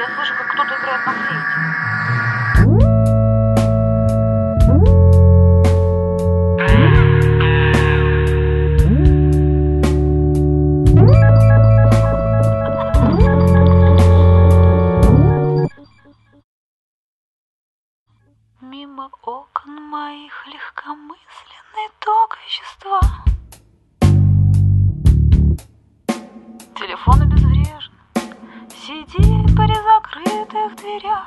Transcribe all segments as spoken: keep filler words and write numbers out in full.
Я слышу, как кто-то играет на флейте. Мимо окон моих легкомысленный ток вещества. Телефон обезврежен, сидит при закрытых дверях.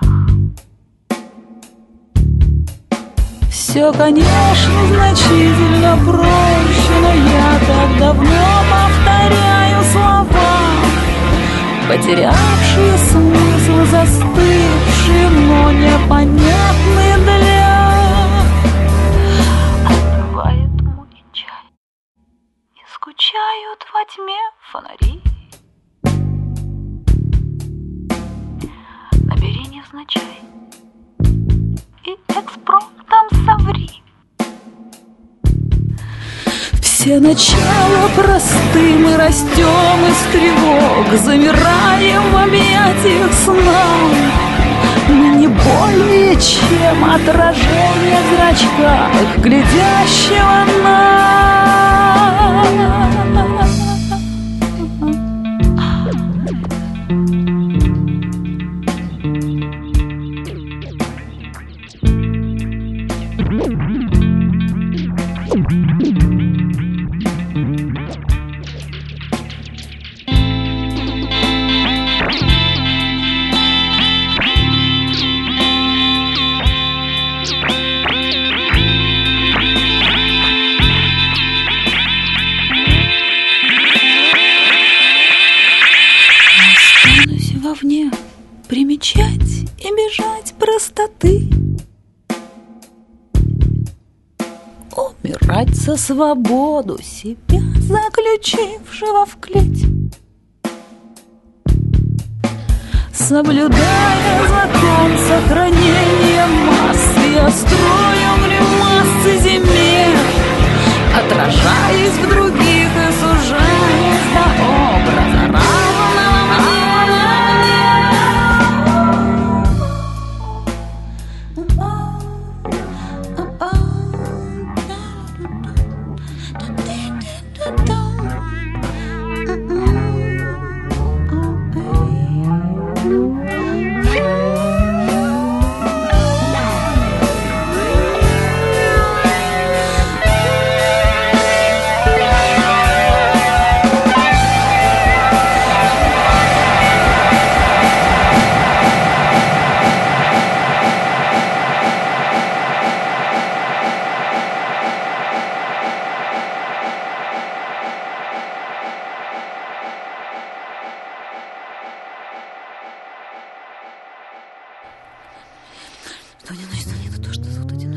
Все, конечно, значительно проще, но я так давно повторяю слова, потерявшие смысл, застывшие, но непонятные для. Остывает мой чай, и скучают во тьме фонари. Набери невзначай и экспромтом соври. Все начала просты, мы растем из тревог, замираем в объятиях сна. Мы не более чем отражение в зрачках глядящего нас. Вовне примечать и бежать простоты, умирать за свободу себя, заключившего в клеть, соблюдая закон сохранения массы. Я строю гримасы земель, отражаясь в других и сужаясь до образа равного. Что не, что не, это то, что зовут одиночество.